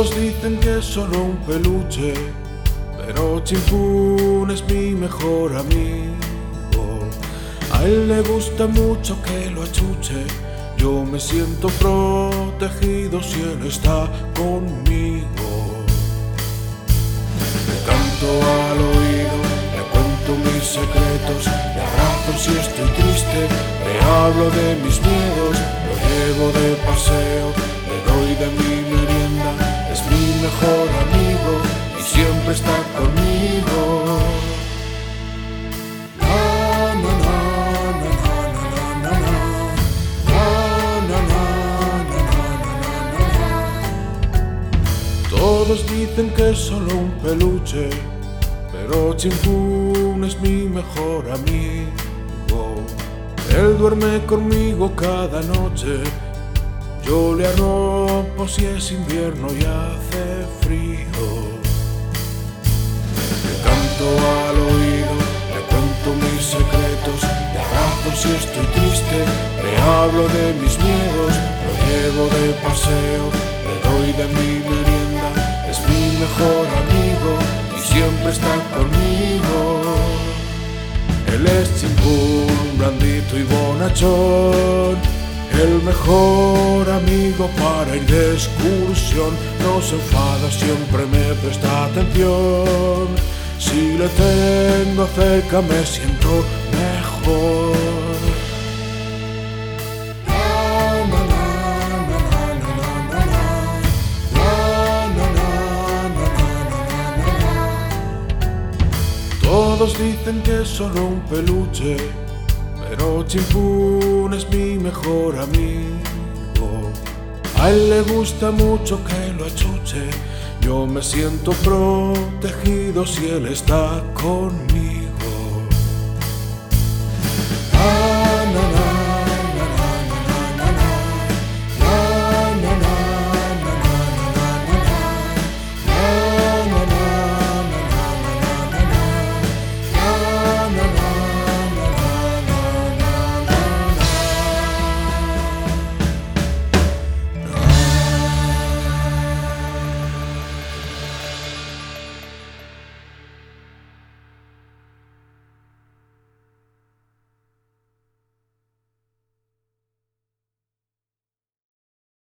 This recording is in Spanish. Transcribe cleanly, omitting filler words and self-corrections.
Todos dicen que es solo un peluche, pero Chimpún es mi mejor amigo. A él le gusta mucho que lo achuche. Yo me siento protegido si él está conmigo. Le canto al oído, le cuento mis secretos, le abrazo si estoy triste, le hablo de mis miedos, lo llevo de paseo, le doy de mi merienda. Es mi mejor amigo y siempre está conmigo. Todos dicen que es solo un peluche, pero Chimpún es mi mejor amigo. Él duerme conmigo cada noche, yo le arropo si es invierno y hace frío. Le canto al oído, le cuento mis secretos, le abrazo si estoy triste, le hablo de mis miedos, lo llevo de paseo, le doy de mi merienda. Es mi mejor amigo y siempre está conmigo. Él es Chimpún, blandito y bonachón, el mejor amigo para ir de excursión. No se enfada, siempre me presta atención. Si le tengo cerca me siento mejor. Todos dicen que es solo un peluche, pero Chimpún es mi mejor amigo. A él le gusta mucho que lo achuche. Yo me siento protegido si él está conmigo.